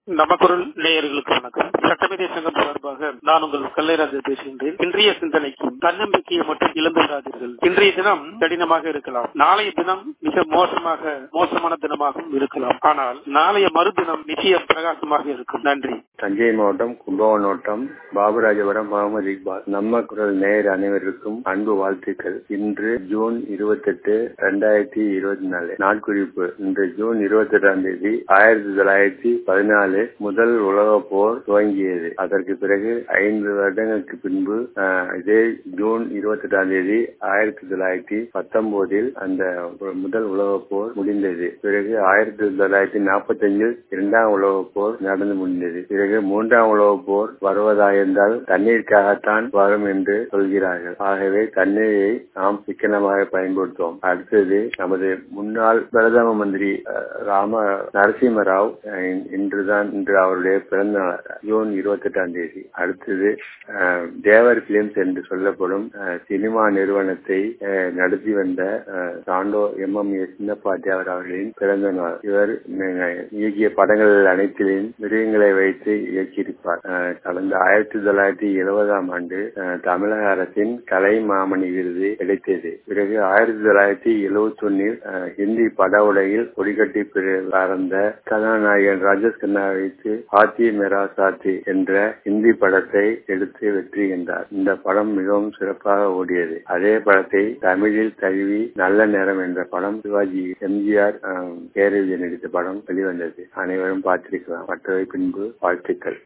நமக்குரல் நேயர்களுக்கு வணக்கம். சட்டமேதை சங்கம் சார்பாக நான் உங்கள் கல்லைராஜர் பேசுகின்றேன். இன்றைய சிந்தனைக்கு தன்னம்பிக்கையை மட்டும் இழந்து விடாதீர்கள். இன்றைய தினம் கடினமாக இருக்கலாம், நாளைய தினம் மிக மோசமான தினமாகவும் இருக்கலாம். ஆனால் நாளைய மறுதினம் நிச்சயம் பிரகாசமாக இருக்கும். நன்றி. தஞ்சை மாவட்டம் கும்பகோணம் வட்டம் பாபுராஜபுரம் முகமது இக்பால். நம்ம குரல் நேயர் அனைவருக்கும் அன்பு வாழ்த்துக்கள். இன்று ஜூன் 28, 2024 நாட்குறிப்பு. இன்று ஜூன் 28 1914 முதல் உலக போர் துவங்கியது. அதற்கு பிறகு 5 வருடங்களுக்கு பின்பு இதே ஜூன் 28 1919 அந்த முதல் உலக போர் முடிந்தது. பிறகு 1945 இரண்டாம் உலக போர் நடந்து முடிந்தது. பிறகு 3ஆம் உலக போர் வருவதாயிருந்தால் தண்ணீருக்காகத்தான் வரும் என்று சொல்கிறார்கள். ஆகவே தண்ணீரை நாம் சிக்கனமாக பயன்படுத்துவோம். அடுத்தது நமது முன்னாள் பிரதம மந்திரி நரசிம்மராவ் இன்று அவருடைய பிறந்த நாள் ஜூன் 28. அடுத்தது தேவர் பிலிம்ஸ் என்று சொல்லப்படும் சினிமா நிறுவனத்தை நடத்தி வந்த சாண்டோ MM.A. சின்னப்பாட்டியார் அவர்களின் பிறந்த நாள். இவர் இயக்கிய படங்கள் அனைத்திலும் மிருகங்களை வைத்து இயக்கியிருப்பார். கடந்த 1970ஆம் ஆண்டு தமிழக அரசின் கலை மாமணி விருது கிடைத்தது. பிறகு 1971 ஹிந்தி பட உலகில் கொடிகட்டி பறந்த கதாநாயகன் ராஜேஷ் கண்ணா வைத்து ஹாத்தி மேரா சாத்தி என்ற ஹிந்தி படத்தை எடுத்து வெற்றி கண்டார். இந்த படம் மிகவும் சிறப்பாக ஓடியது. அதே படத்தை தமிழில் தழுவி நல்ல நேரம் என்ற படம் சிவாஜி MGR பேரறிஞர் நடித்த படம் வெளிவந்தது. அனைவரும் பார்த்திருக்கலாம். மற்றவை பின்பு வாழ்த்துக்கள்.